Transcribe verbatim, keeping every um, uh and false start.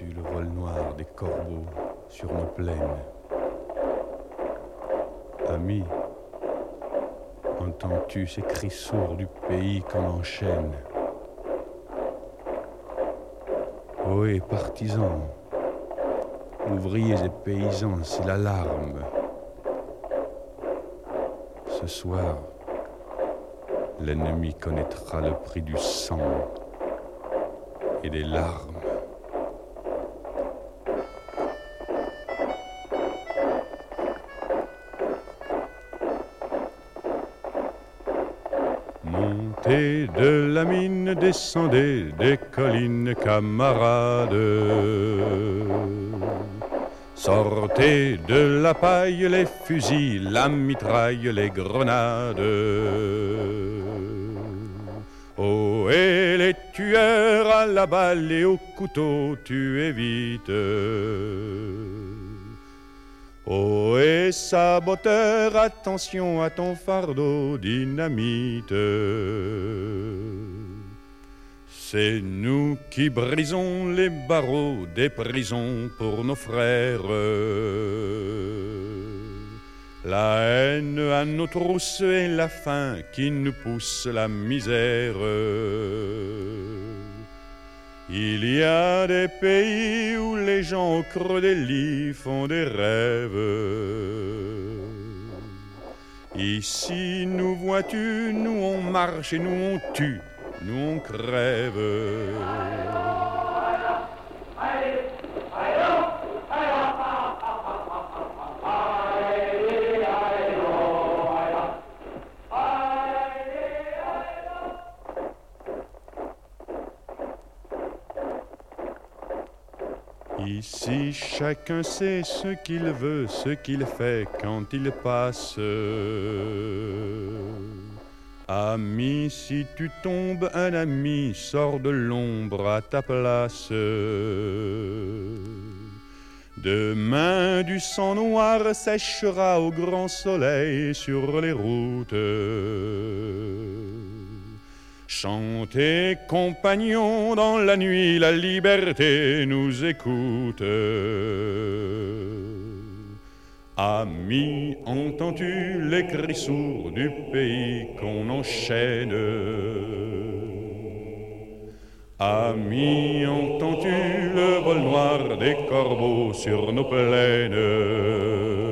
entends-tu le vol noir des corbeaux sur nos plaines? Ami, entends-tu ces cris sourds du pays qu'on enchaîne? Ohé, partisans, ouvriers et paysans, c'est l'alarme. Ce soir, l'ennemi connaîtra le prix du sang et des larmes. Montez de la mine, descendez des collines, camarades. Sortez de la paille les fusils, la mitraille, les grenades. Oh, et les tueurs à la balle et au couteau, tuez vite. Oh, et saboteur, attention à ton fardeau, dynamite. C'est nous qui brisons les barreaux des prisons pour nos frères. La haine à nos trousses et la faim qui nous pousse la misère. Il y a des pays où les gens au creux des lits font des rêves. Ici, nous vois-tu, nous on marche et nous on tue, nous on crève. Ici, chacun sait ce qu'il veut, ce qu'il fait quand il passe. Ami, si tu tombes, un ami sort de l'ombre à ta place. Demain, du sang noir séchera au grand soleil sur les routes. Chantez, compagnons, dans la nuit, la liberté nous écoute. Amis, entends-tu les cris sourds du pays qu'on enchaîne? Amis, entends-tu le vol noir des corbeaux sur nos plaines?